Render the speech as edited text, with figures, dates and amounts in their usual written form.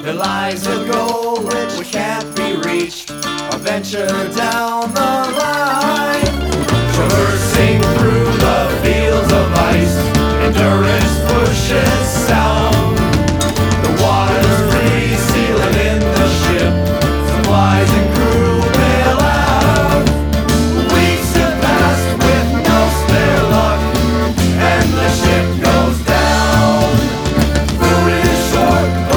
There lies a goal which can't be reached, a venture down the line.